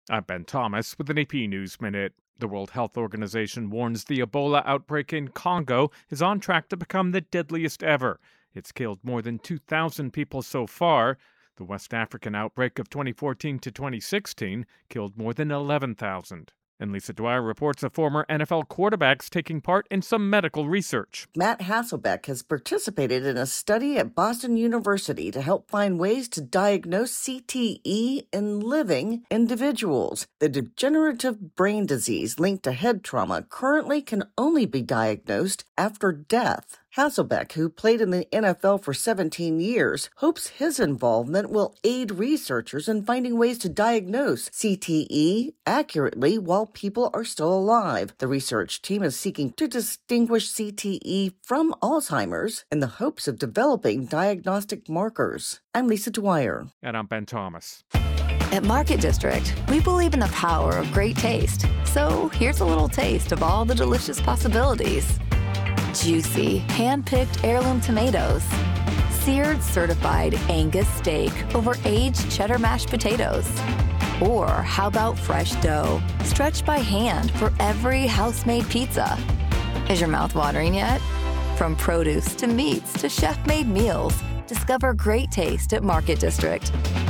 I'm Ben Thomas with an AP News Minute. The World Health Organization warns the Ebola outbreak in Congo is on track to become the deadliest ever. It's killed more than 2,000 people so far. The West African outbreak of 2014 to 2016 killed more than 11,000. And Lisa Dwyer reports a former NFL quarterback's taking part in some medical research. Matt Hasselbeck has participated in a study at Boston University to help find ways to diagnose CTE in living individuals. The degenerative brain disease linked to head trauma currently can only be diagnosed after death. Hasselbeck, who played in the NFL for 17 years, hopes his involvement will aid researchers in finding ways to diagnose CTE accurately while people are still alive. The research team is seeking to distinguish CTE from Alzheimer's in the hopes of developing diagnostic markers. I'm Lisa Dwyer. And I'm Ben Thomas. At Market District, we believe in the power of great taste. So here's a little taste of all the delicious possibilities. Juicy, hand-picked heirloom tomatoes, seared certified Angus steak over aged cheddar mashed potatoes. Or how about fresh dough, stretched by hand for every house-made pizza? Is your mouth watering yet? From produce to meats to chef-made meals, discover great taste at Market District.